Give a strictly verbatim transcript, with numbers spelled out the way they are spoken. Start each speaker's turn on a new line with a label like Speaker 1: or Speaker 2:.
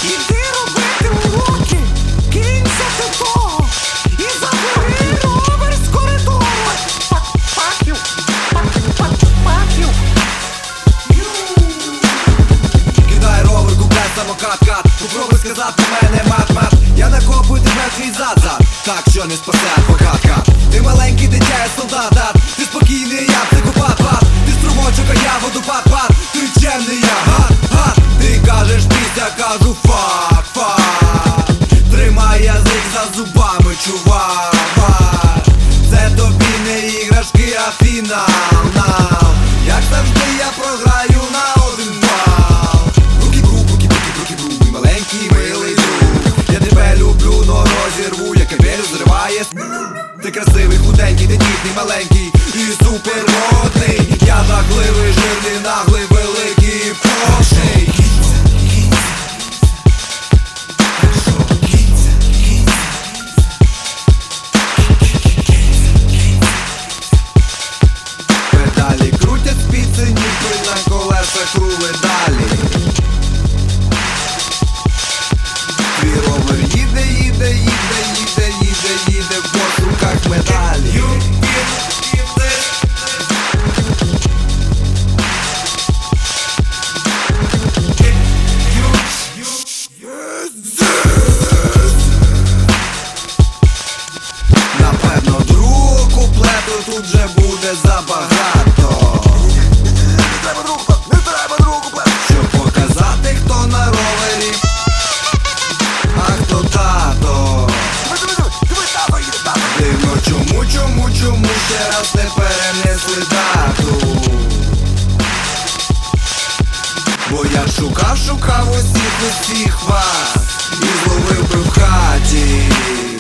Speaker 1: Іди робити уроки, кинься ти того і забери ровер з коридору. Fuck you, fuck you, fuck you, fuck you.
Speaker 2: Кидай ровер, купляй самокат-кат. Попробуй сказати мене мат-мат. Я накопую тебе твій зад-зад, так що не спасе адвокатка. Ти маленький дитя, я солдат-дат. Ти спокійний, я психопат-пат. Ти струмочок, а я водопад-пад. Ти чемний, я гад-гад. Ти кажеш після, кажу фак-фак. Тримай язик за зубами, чувак. Це тобі не іграшки, а фінал нам. Як завжди я програю на один бал. Руки в руку, руки, руки, руки в руку. Мій маленький, милий друг. Я тебе люблю, но розірву, я кабелю зриває. Ти красивий, худенький, тендітний, маленький і супермодний. Я жахливий, жирний, наглий, великий, пошний. Педалі крутять спіци, ніби на колесах рули далі. Твій ровер їде, їде, їде, їде, їде, їде в пошуках медалі. Напевно, другого куплету тут же буде забагато.
Speaker 1: Не треба другу куплет, не треба другу куплет.
Speaker 2: Щоб показати, хто на ровері, а хто тато.
Speaker 1: Диви, диви, диви, диви, тато їде, тато.
Speaker 2: Дивно, чому, чому, чому ще раз не перенесли дату. Бо я шукав, шукав усіх, усіх вас і зловив би в хаті.